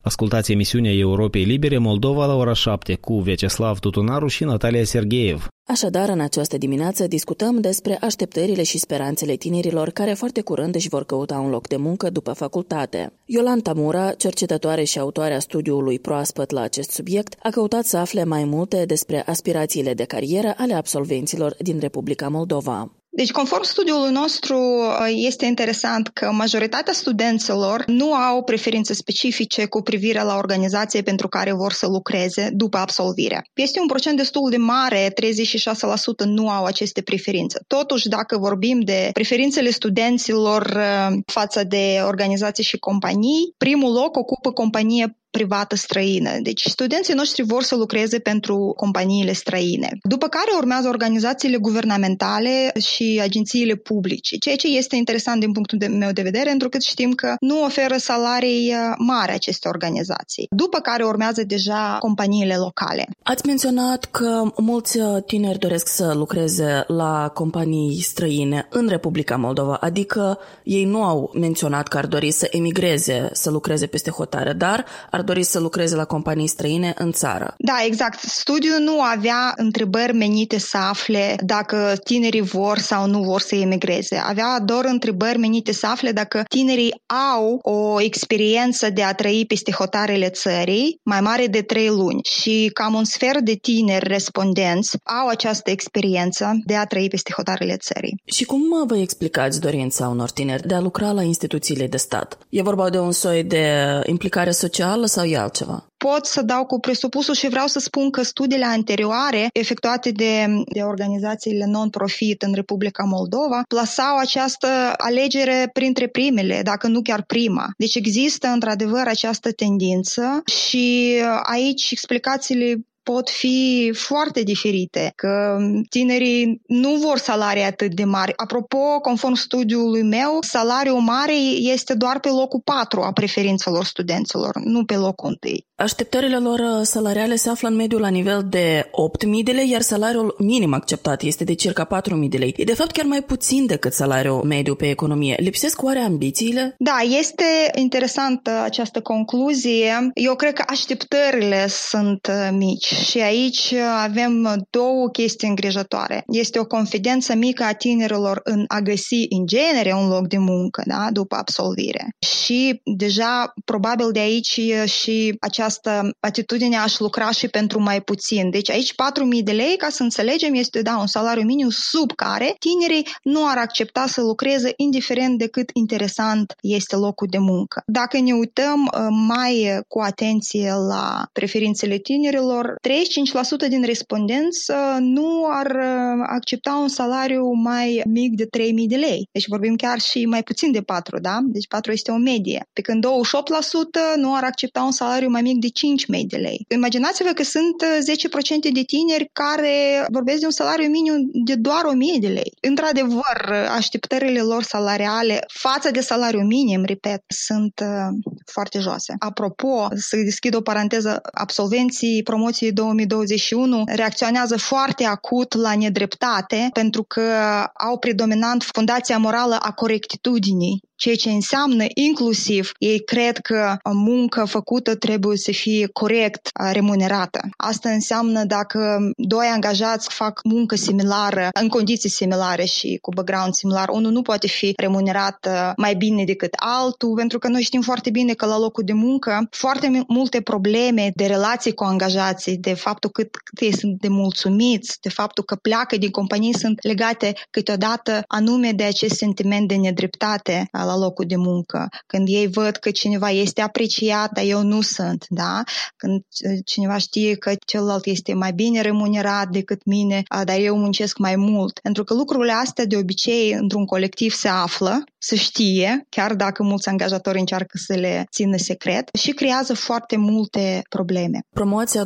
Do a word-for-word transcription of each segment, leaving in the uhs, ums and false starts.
Ascultați emisiunea Europei Libere Moldova la ora șapte cu Vyacheslav Tutunaru și Natalia Sergeev. Așadar, în această dimineață discutăm despre așteptările și speranțele tinerilor care foarte curând își vor căuta un loc de muncă după facultate. Iolanta Mura, cercetătoare și autoarea studiului proaspăt la acest subiect, a căutat să afle mai multe despre aspirațiile de carieră ale absolvenților din Republica Moldova. Deci, conform studiului nostru, este interesant că majoritatea studenților nu au preferințe specifice cu privire la organizație pentru care vor să lucreze după absolvire. Este un procent destul de mare, treizeci și șase la sută nu au aceste preferințe. Totuși, dacă vorbim de preferințele studenților față de organizații și companii, primul loc ocupă companie privată străină. Deci studenții noștri vor să lucreze pentru companiile străine. După care urmează organizațiile guvernamentale și agențiile publice, ceea ce este interesant din punctul meu de vedere, întrucât știm că nu oferă salarii mari aceste organizații. După care urmează deja companiile locale. Ați menționat că mulți tineri doresc să lucreze la companii străine în Republica Moldova, adică ei nu au menționat că ar dori să emigreze, să lucreze peste hotare, dar ar dori să lucreze la companii străine în țară. Da, exact. Studiul nu avea întrebări menite să afle dacă tinerii vor sau nu vor să emigreze. Avea doar întrebări menite să afle dacă tinerii au o experiență de a trăi peste hotarele țării mai mare de trei luni. Și cam un sfert de tineri respondenți au această experiență de a trăi peste hotarele țării. Și cum vă explicați dorința unor tineri de a lucra la instituțiile de stat? E vorba de un soi de implicare socială sau e altceva? Pot să dau cu presupusul și vreau să spun că studiile anterioare efectuate de, de organizațiile non-profit în Republica Moldova plasau această alegere printre primele, dacă nu chiar prima. Deci există într-adevăr această tendință și aici explicațiile pot fi foarte diferite, că tinerii nu vor salarii atât de mari. Apropo, conform studiului meu, salariul mare este doar pe locul patru a preferințelor studenților, nu pe locul întâi. Așteptările lor salariale se află în mediu la nivel de opt mii de lei, iar salariul minim acceptat este de circa patru mii de lei. E de fapt chiar mai puțin decât salariul mediu pe economie. Lipsesc oare ambițiile? Da, este interesantă această concluzie. Eu cred că așteptările sunt mici. Și aici avem două chestii îngrijătoare. Este o confidență mică a tinerilor în a găsi în genere un loc de muncă, da, după absolvire. Și deja probabil de aici și această atitudine aș lucra și pentru mai puțin. Deci aici patru mii de lei, ca să înțelegem, este da, un salariu minim sub care tinerii nu ar accepta să lucreze indiferent de cât interesant este locul de muncă. Dacă ne uităm mai cu atenție la preferințele tinerilor, treizeci și cinci la sută din respondenți nu ar accepta un salariu mai mic de trei mii de lei. Deci vorbim chiar și mai puțin de patru, da? Deci patru este o medie. Pe când douăzeci și opt la sută nu ar accepta un salariu mai mic de cinci mii de lei. Imaginați-vă că sunt zece la sută de tineri care vorbesc de un salariu minim de doar o mie de lei. Într-adevăr, așteptările lor salariale față de salariul minim, repet, sunt foarte joase. Apropo, să deschid o paranteză, absolvenții promoției două mii douăzeci și unu reacționează foarte acut la nedreptate pentru că au predominant fundația morală a corectitudinii, ceea ce înseamnă inclusiv ei cred că muncă făcută trebuie să fie corect remunerată. Asta înseamnă dacă doi angajați fac muncă similară, în condiții similare și cu background similar, unul nu poate fi remunerat mai bine decât altul, pentru că noi știm foarte bine că la locul de muncă foarte multe probleme de relații cu angajații, de faptul cât ei sunt de mulțumiți, de faptul că pleacă din companii sunt legate câteodată anume de acest sentiment de nedreptate la locul de muncă. Când ei văd că cineva este apreciat, dar eu nu sunt, da? Când cineva știe că celălalt este mai bine remunerat decât mine, dar eu muncesc mai mult. Pentru că lucrurile astea de obicei într-un colectiv se află, se știe, chiar dacă mulți angajatori încearcă să le țină secret și creează foarte multe probleme. Promoția două mii douăzeci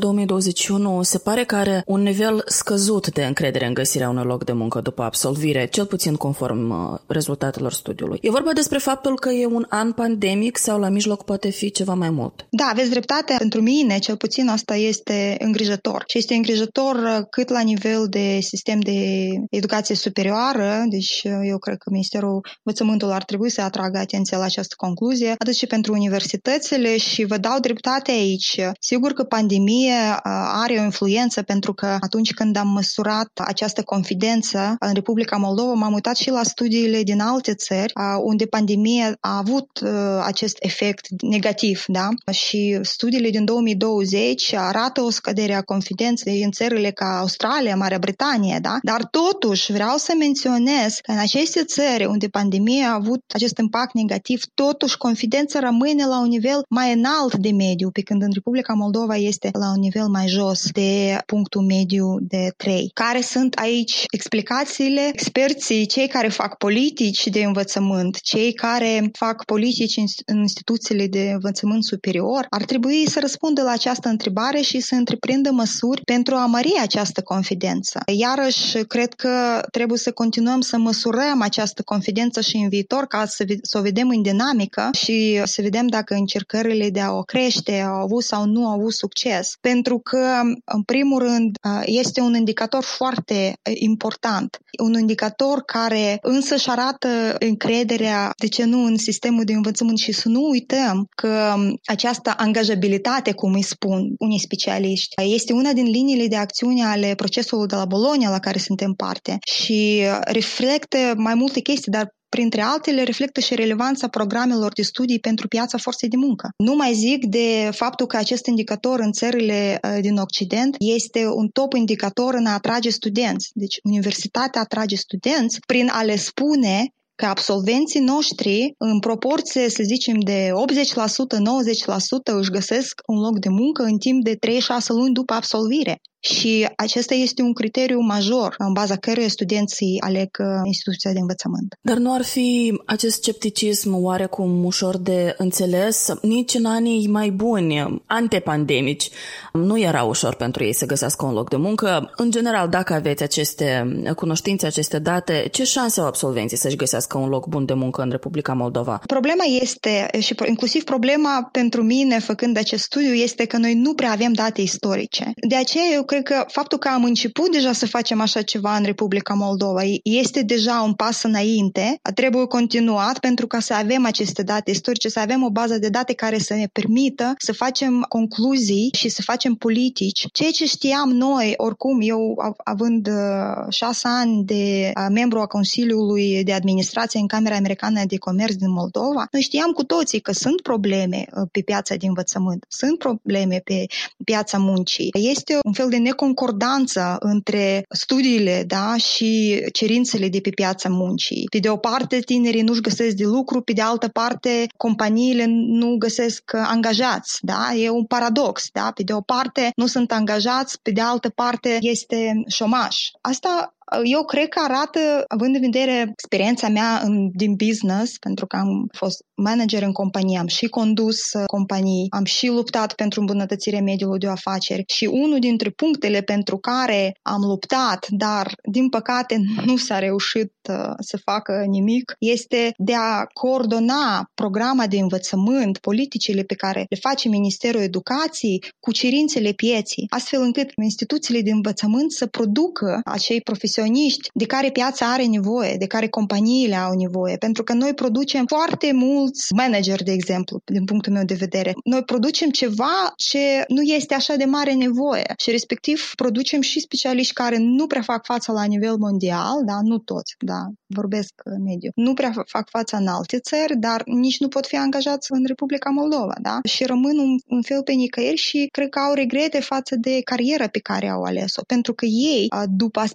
douăzeci și unu se pare că are un nivel scăzut de încredere în găsirea unui loc de muncă după absolvire, cel puțin conform rezultatelor studiului. E vorba despre faptul că e un an pandemic sau la mijloc poate fi ceva mai mult? Da, aveți dreptate. Pentru mine, cel puțin, asta este îngrijător. Și este îngrijător cât la nivel de sistem de educație superioară, deci eu cred că Ministerul Învățământului ar trebui să atragă atenția la această concluzie, atât și pentru universitățile și vă dau dreptate aici. Sigur că pandemia are o influență pentru că atunci când am măsurat această confidență în Republica Moldova, m-am uitat și la studiile din alte țări unde pandemia a avut acest efect negativ, da? Și studiile din două mii douăzeci arată o scădere a confidenței în țările ca Australia, Marea Britanie, da? Dar totuși vreau să menționez că în aceste țări unde pandemia a avut acest impact negativ, totuși confidența rămâne la un nivel mai înalt de mediu, pe când în Republica Moldova este la un nivel mai jos de punctul mediu de trei. Care sunt aici explicațiile? Experții, cei care fac politici de învățământ, cei care fac politici în instituțiile de învățământ superior, ar trebui să răspundă la această întrebare și să întreprindă măsuri pentru a mări această confidență. Iarăși, cred că trebuie să continuăm să măsurăm această confidență și în viitor ca să, să o vedem în dinamică și să vedem dacă încercările de a o crește au avut sau nu au avut succes. Pentru că, în primul rând, este un indicator foarte important. Un indicator care însă își arată încrederea, de ce nu, în sistemul de învățământ și să nu uităm că această angajabilitate, cum îi spun unii specialiști, este una din liniile de acțiune ale procesului de la Bologna la care suntem parte și reflectă mai multe chestii, dar printre altele, reflectă și relevanța programelor de studii pentru piața forței de muncă. Nu mai zic de faptul că acest indicator în țările din Occident este un top indicator în a atrage studenți. Deci, universitatea atrage studenți prin a le spune că absolvenții noștri, în proporție, să zicem, de optzeci la sută, nouăzeci la sută își găsesc un loc de muncă în timp de trei șase luni după absolvire. Și acesta este un criteriu major în baza căruia studenții aleg instituția de învățământ. Dar nu ar fi acest scepticism oarecum ușor de înțeles? Nici în anii mai buni, antepandemici, nu era ușor pentru ei să găsească un loc de muncă. În general, dacă aveți aceste cunoștințe, aceste date, ce șanse au absolvenții să-și găsească un loc bun de muncă în Republica Moldova? Problema este, și inclusiv problema pentru mine, făcând acest studiu, este că noi nu prea avem date istorice. De aceea eu cred că faptul că am început deja să facem așa ceva în Republica Moldova este deja un pas înainte, trebuie continuat pentru ca să avem aceste date istorice, să avem o bază de date care să ne permită să facem concluzii și să facem politici. Ceea ce știam noi, oricum, eu având șase ani de membru a Consiliului de Administrație în Camera Americană de Comerț din Moldova, noi știam cu toții că sunt probleme pe piața de învățământ, sunt probleme pe piața muncii. Este un fel de neconcordanță între studiile, da, și cerințele de pe piața muncii. Pe de o parte, tinerii nu-și găsesc de lucru, pe de altă parte, companiile nu găsesc angajați, da? E un paradox, da? Pe de o parte, nu sunt angajați, pe de altă parte, este șomaj. Asta eu cred că arată, având în vedere experiența mea în, din business, pentru că am fost manager în companie, am și condus companii, am și luptat pentru îmbunătățirea mediului de afaceri și unul dintre punctele pentru care am luptat, dar din păcate nu s-a reușit uh, să facă nimic, este de a coordona programa de învățământ, politicile pe care le face Ministerul Educației cu cerințele pieții, astfel încât instituțiile de învățământ să producă acei profesioniști de care piața are nevoie, de care companiile au nevoie, pentru că noi producem foarte mulți manageri, de exemplu, din punctul meu de vedere. Noi producem ceva ce nu este așa de mare nevoie și respectiv producem și specialiști care nu prea fac fața la nivel mondial, da, nu toți, da, vorbesc mediu, nu prea fac fața în alte țări, dar nici nu pot fi angajați în Republica Moldova, da, și rămân un, un fel pe nicăieri și cred că au regrete față de cariera pe care au ales-o, pentru că ei, după aspirațiile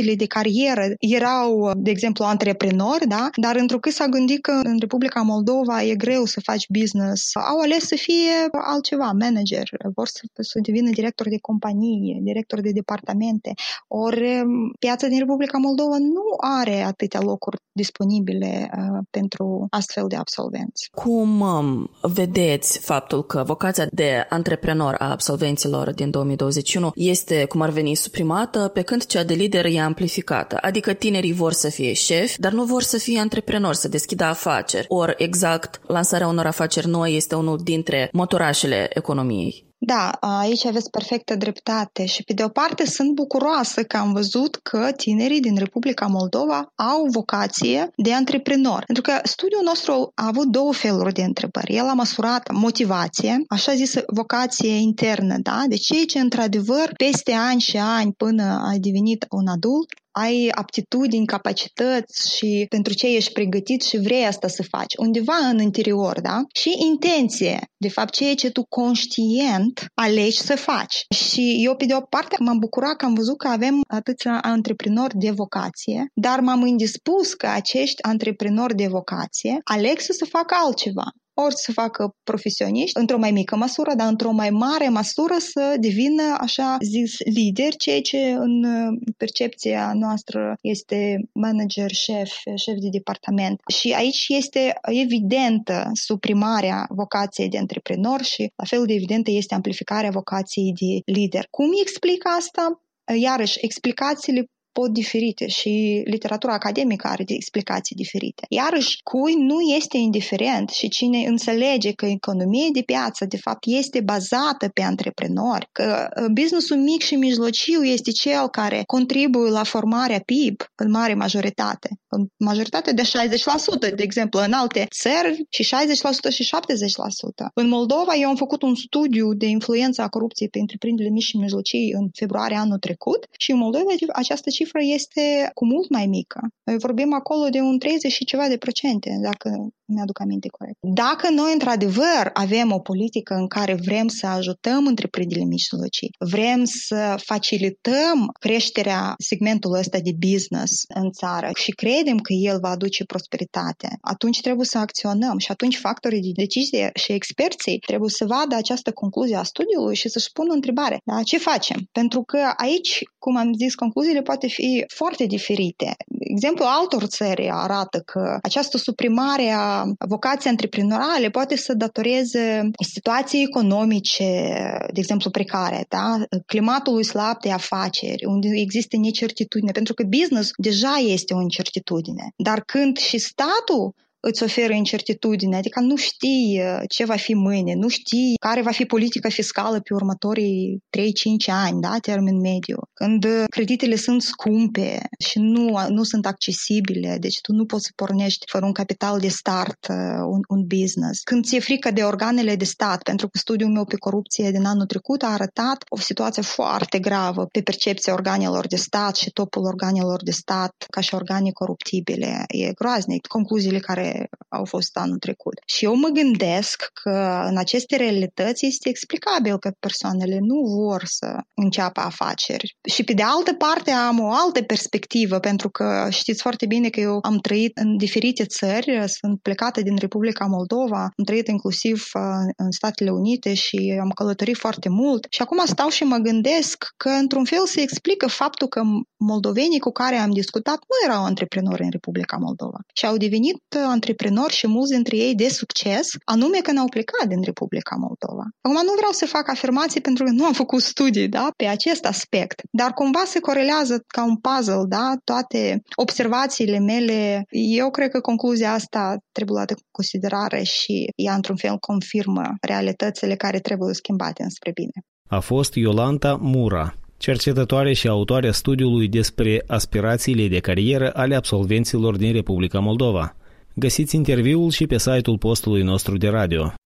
opțiunile de carieră erau, de exemplu, antreprenori, da? Dar întrucât s-a gândit că în Republica Moldova e greu să faci business, au ales să fie altceva, manager, vor să, să devină director de companie, director de departamente. Ori piața din Republica Moldova nu are atâtea locuri disponibile uh, pentru astfel de absolvenți. Cum um, vedeți faptul că vocația de antreprenor a absolvenților din două mii douăzeci și unu este, cum ar veni, suprimată, pe când cea de lider e amplificată? Adică tinerii vor să fie șefi, dar nu vor să fie antreprenori, să deschidă afaceri. Ori exact, lansarea unor afaceri noi este unul dintre motorașele economiei. Da, aici aveți perfectă dreptate și pe de o parte sunt bucuroasă că am văzut că tinerii din Republica Moldova au vocație de antreprenor. Pentru că studiul nostru a avut două feluri de întrebări. El a măsurat motivație, așa zisă vocație internă, da? Deci cei ce într-adevăr peste ani și ani până ai devenit un adult, ai aptitudini, capacități și pentru ce ești pregătit și vrei asta să faci, undeva în interior, da? Și intenție, de fapt, ceea ce tu conștient alegi să faci. Și eu, pe de o parte, m-am bucurat că am văzut că avem atâția antreprenori de vocație, dar m-am indispus că acești antreprenori de vocație aleg să se facă altceva. Ori să facă profesioniști, într-o mai mică măsură, dar într-o mai mare măsură să devină, așa zis, lider, ceea ce în percepția noastră este manager, șef, șef de departament. Și aici este evidentă suprimarea vocației de antreprenor și la fel de evidentă este amplificarea vocației de lider. Cum explic asta? Iarăși, explicațiile pot diferite și literatura academică are explicații diferite. Iarăși, cui nu este indiferent și cine înțelege că economia de piață, de fapt, este bazată pe antreprenori, că businessul mic și mijlociu este cel care contribuie la formarea P I B în mare majoritate. În majoritate de șaizeci la sută, de exemplu, în alte țări și șaizeci la sută și șaptezeci la sută. În Moldova, eu am făcut un studiu de influență a corupției pe întreprinderile mici și mijlocii în februarie anul trecut și în Moldova această cifră este cu mult mai mică. Noi vorbim acolo de un treizeci și ceva de procente, dacă mi-aduc aminte corect. Dacă noi, într-adevăr, avem o politică în care vrem să ajutăm întreprinderile mici și mijlocii, vrem să facilităm creșterea segmentului ăsta de business în țară și credem că el va aduce prosperitate, atunci trebuie să acționăm și atunci factorii de decizie și experții trebuie să vadă această concluzie a studiului și să-și pună întrebare. Da? Ce facem? Pentru că aici, cum am zis, concluziile poate fi foarte diferite. Exemplul altor țări arată că această suprimare a vocației antreprenoriale poate să datoreze situații economice, de exemplu, precare, da? Climatului slab de afaceri, unde există necertitudine, pentru că business deja este o incertitudine. Dar când și statul îți oferă incertitudine, adică nu știi ce va fi mâine, nu știi care va fi politica fiscală pe următorii trei cinci ani, da, termen mediu. Când creditele sunt scumpe și nu, nu sunt accesibile, deci tu nu poți să pornești fără un capital de start un, un business. Când ți-e frică de organele de stat, pentru că studiul meu pe corupție din anul trecut a arătat o situație foarte gravă pe percepția organelor de stat și topul organelor de stat ca și organe coruptibile. E groaznic. Concluziile care au fost anul trecut. Și eu mă gândesc că în aceste realități este explicabil că persoanele nu vor să înceapă afaceri. Și pe de altă parte am o altă perspectivă, pentru că știți foarte bine că eu am trăit în diferite țări, sunt plecată din Republica Moldova, am trăit inclusiv în Statele Unite și am călătorit foarte mult și acum stau și mă gândesc că într-un fel se explică faptul că moldovenii cu care am discutat nu erau antreprenori în Republica Moldova și au devenit antreprenori și mulți dintre ei de succes, anume când au plecat din Republica Moldova. Acum nu vreau să fac afirmații pentru că nu am făcut studii, da, pe acest aspect, dar cumva se corelează ca un puzzle, da, toate observațiile mele. Eu cred că concluzia asta trebuie luată în considerare și ea într-un fel confirmă realitățile care trebuie schimbate înspre bine. A fost Iolanta Mura, cercetătoare și autoarea studiului despre aspirațiile de carieră ale absolvenților din Republica Moldova. Găsiți interviul și pe site-ul postului nostru de radio.